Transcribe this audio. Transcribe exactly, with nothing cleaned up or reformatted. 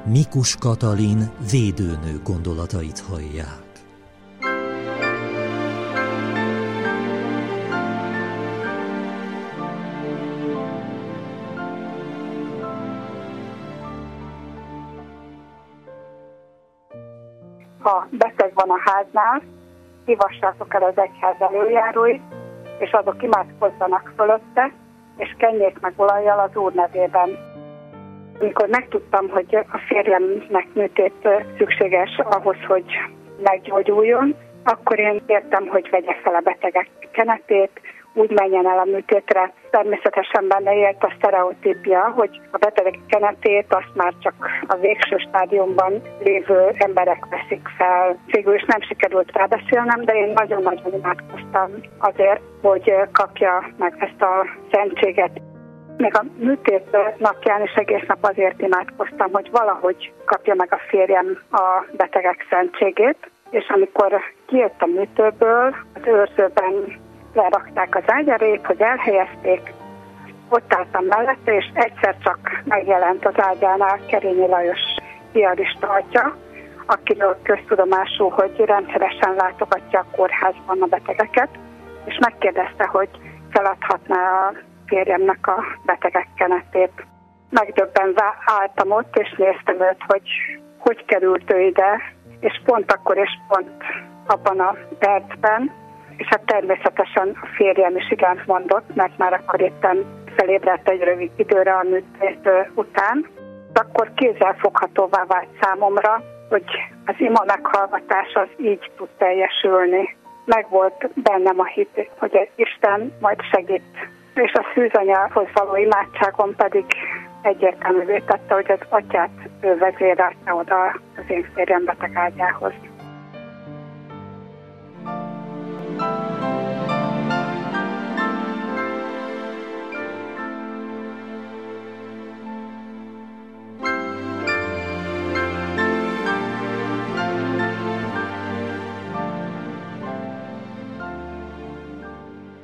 Mikus Katalin védőnő gondolatait hallják. Ha beteg van a háznál, hívassátok el az egyház előjáróit, és azok imádkozzanak fölötte, és kenjék meg olajjal az Úr nevében. Amikor megtudtam, hogy a férjemnek műtét szükséges ahhoz, hogy meggyógyuljon, akkor én kértem, hogy vegye fel a betegek kenetét, úgy menjen el a műtétre. Természetesen benne élt a sztereotípia, hogy a betegek kenetét azt már csak a végső stádiumban lévő emberek veszik fel. Végül is nem sikerült rábeszélnem, de én nagyon-nagyon imádkoztam azért, hogy kapja meg ezt a szentséget. Még a műtét napján is egész nap azért imádkoztam, hogy valahogy kapja meg a férjem a betegek szentségét, és amikor kijött a műtőből, az őrzőben lerakták az ágyarét, hogy elhelyezték, ott álltam mellette, és egyszer csak megjelent az ágyánál Kerényi Lajos piarista atya, akiről köztudomású, hogy rendszeresen látogatja a kórházban a betegeket, és megkérdezte, hogy feladhatná a férjemnek a betegek kenetét. Megdöbbenve álltam ott, és néztem őt, hogy hogy került ő ide, és pont akkor és pont abban a percben, és hát természetesen a férjem is igent mondott, mert már akkor éppen felébredt egy rövid időre a műtét után. Akkor kézzelfoghatóvá vált számomra, hogy az ima meghallgatás az így tud teljesülni. Megvolt bennem a hit, hogy Isten majd segít. És a szűzanyához való imádságon pedig egyértelművé tette, hogy az atyát ő vezérelte oda az én férjem beteg ágyához.